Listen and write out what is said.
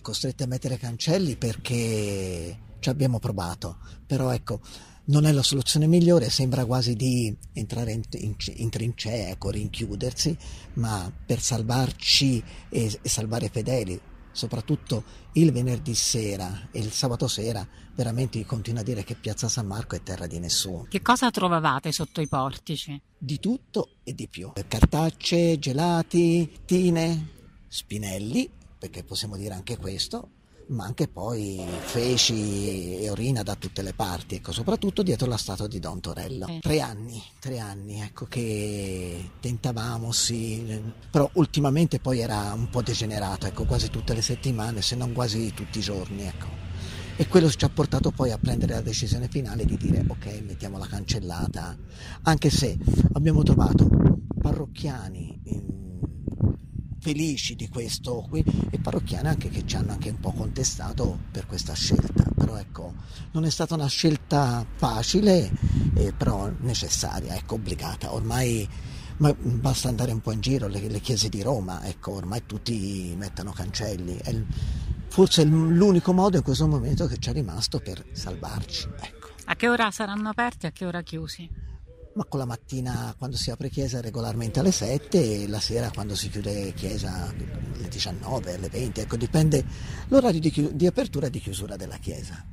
costretti a mettere cancelli perché ci abbiamo provato, però ecco, non è la soluzione migliore, sembra quasi di entrare in trincee, ecco, rinchiudersi, ma per salvarci e salvare i fedeli, soprattutto il venerdì sera e il sabato sera, veramente continuo a dire che Piazza San Marco è terra di nessuno. Che cosa trovavate sotto i portici? Di tutto e di più. Cartacce, gelati, tine, spinelli, perché possiamo dire anche questo, ma anche poi feci e orina da tutte le parti, ecco, soprattutto dietro la statua di Don Torello. 3 anni, ecco, che tentavamo, sì, però ultimamente poi era un po' degenerato, ecco, quasi tutte le settimane, se non quasi tutti i giorni, ecco. E quello ci ha portato poi a prendere la decisione finale di dire ok, mettiamo la cancellata, anche se abbiamo trovato parrocchiani felici di questo qui e parrocchiani anche che ci hanno anche un po' contestato per questa scelta, però ecco, non è stata una scelta facile, però necessaria, ecco, obbligata. Ormai basta andare un po' in giro, le chiese di Roma, ecco, ormai tutti mettono cancelli, forse è l'unico modo in questo momento che c'è rimasto per salvarci, ecco. A che ora saranno aperti e a che ora chiusi? Ma con la mattina quando si apre chiesa regolarmente alle 7 e la sera quando si chiude chiesa alle 19, alle 20, ecco, dipende l'orario di apertura e di chiusura della chiesa.